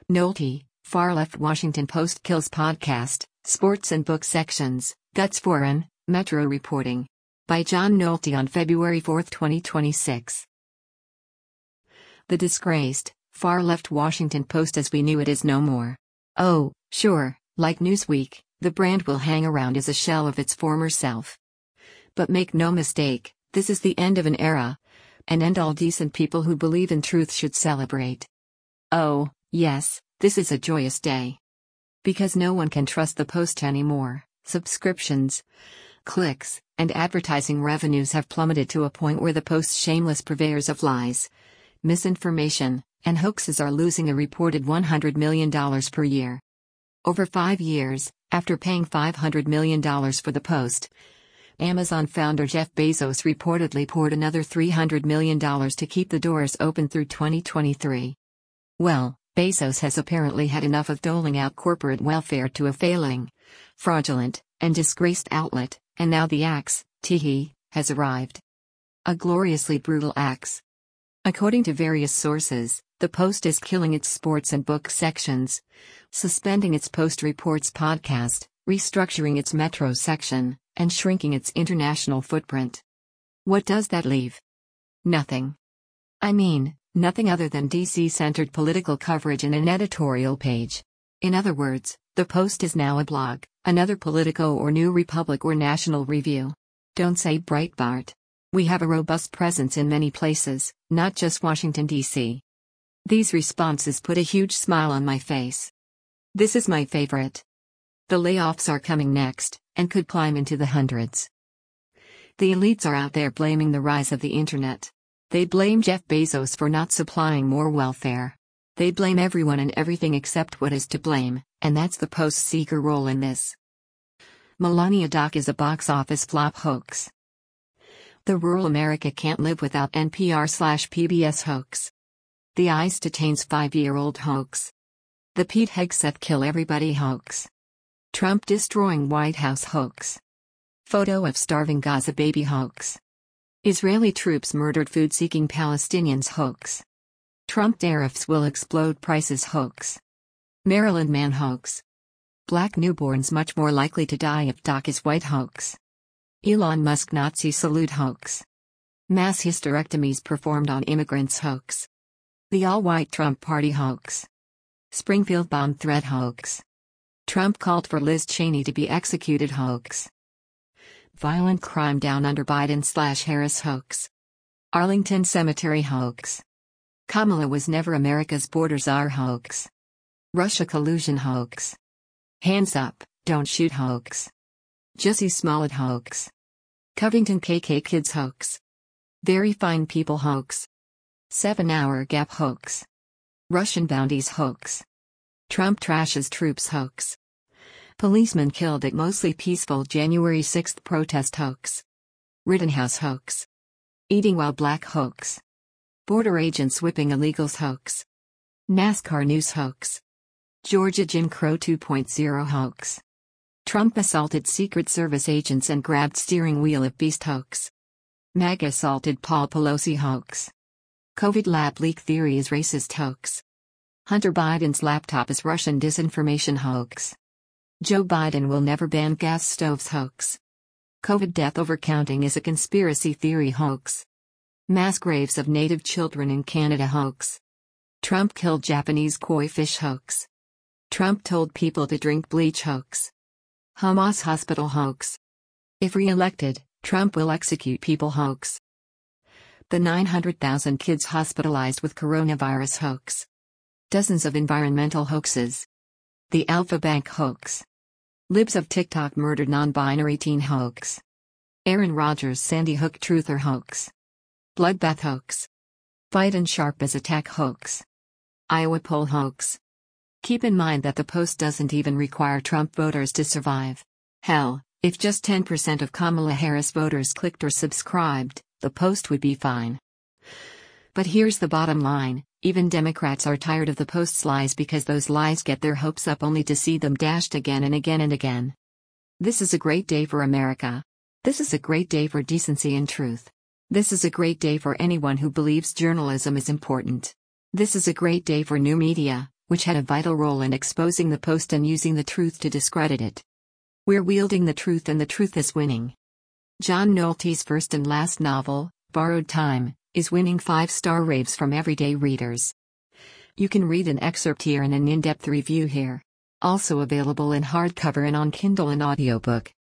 Nolte, far-left Washington Post kills podcast, sports and book sections, guts foreign, Metro reporting. By John Nolte on February 4, 2026. The disgraced, far-left Washington Post as we knew it is no more. Oh, sure, like Newsweek, the brand will hang around as a shell of its former self. But make no mistake, this is the end of an era. An end all decent people who believe in truth should celebrate. Oh, yes, this is a joyous day. Because no one can trust the Post anymore. Subscriptions, clicks, and advertising revenues have plummeted to a point where the Post's shameless purveyors of lies, misinformation, and hoaxes are losing a reported $100 million per year. Over 5 years, after paying $500 million for the Post, Amazon founder Jeff Bezos reportedly poured another $300 million to keep the doors open through 2023. Well, Bezos has apparently had enough of doling out corporate welfare to a failing, fraudulent, and disgraced outlet, and now the axe, teehee, has arrived. A gloriously brutal axe. According to various sources, the Post is killing its sports and book sections, suspending its Post Reports podcast, restructuring its Metro section, and shrinking its international footprint. What does that leave? Nothing. I mean, nothing other than DC-centered political coverage in an editorial page. In other words, the Post is now a blog, another Politico or New Republic or National Review. Don't say Breitbart. We have a robust presence in many places, not just Washington, D.C. These responses put a huge smile on my face. This is my favorite. The layoffs are coming next, and could climb into the hundreds. The elites are out there blaming the rise of the internet. They blame Jeff Bezos for not supplying more welfare. They blame everyone and everything except what is to blame, and that's the Post's seeker role in this. Melania Doc is a box office flop hoax. The Rural America Can't Live Without NPR/PBS hoax. The Ice Detains 5-year-old hoax. The Pete Hegseth Kill Everybody hoax. Trump destroying White House hoax. Photo of starving Gaza baby hoax. Israeli troops murdered food-seeking Palestinians hoax. Trump tariffs will explode prices hoax. Maryland man hoax. Black newborns much more likely to die if Doc is white hoax. Elon Musk Nazi salute hoax. Mass hysterectomies performed on immigrants hoax. The all-white Trump party hoax. Springfield bomb threat hoax. Trump called for Liz Cheney to be executed hoax. Violent crime down under Biden/Harris hoax. Arlington Cemetery hoax. Kamala was never America's border czar hoax. Russia collusion hoax. Hands up, don't shoot hoax. Jussie Smollett hoax. Covington KK kids hoax. Very fine people hoax. 7-hour gap hoax. Russian bounties hoax. Trump trashes troops hoax. Policemen killed at mostly peaceful January 6 protest hoax. Rittenhouse hoax. Eating while black hoax. Border agents whipping illegals hoax. NASCAR news hoax. Georgia Jim Crow 2.0 hoax. Trump assaulted Secret Service agents and grabbed steering wheel of beast hoax. MAGA assaulted Paul Pelosi hoax. COVID lab leak theory is racist hoax. Hunter Biden's laptop is Russian disinformation hoax. Joe Biden will never ban gas stoves hoax. COVID death overcounting is a conspiracy theory hoax. Mass graves of native children in Canada hoax. Trump killed Japanese koi fish hoax. Trump told people to drink bleach hoax. Hamas hospital hoax. If re-elected, Trump will execute people hoax. The 900,000 kids hospitalized with coronavirus hoax. Dozens of environmental hoaxes. The Alpha Bank hoax. Libs of TikTok murdered non-binary teen hoax. Aaron Rodgers Sandy Hook truther hoax. Bloodbath hoax. Biden Sharp as attack hoax. Iowa poll hoax. Keep in mind that the Post doesn't even require Trump voters to survive. Hell, if just 10% of Kamala Harris voters clicked or subscribed, the Post would be fine. But here's the bottom line, even Democrats are tired of the Post's lies because those lies get their hopes up only to see them dashed again and again and again. This is a great day for America. This is a great day for decency and truth. This is a great day for anyone who believes journalism is important. This is a great day for new media, which had a vital role in exposing the Post and using the truth to discredit it. We're wielding the truth and the truth is winning. John Nolte's first and last novel, Borrowed Time, is winning 5-star raves from everyday readers. You can read an excerpt here and an in-depth review here. Also available in hardcover and on Kindle and audiobook.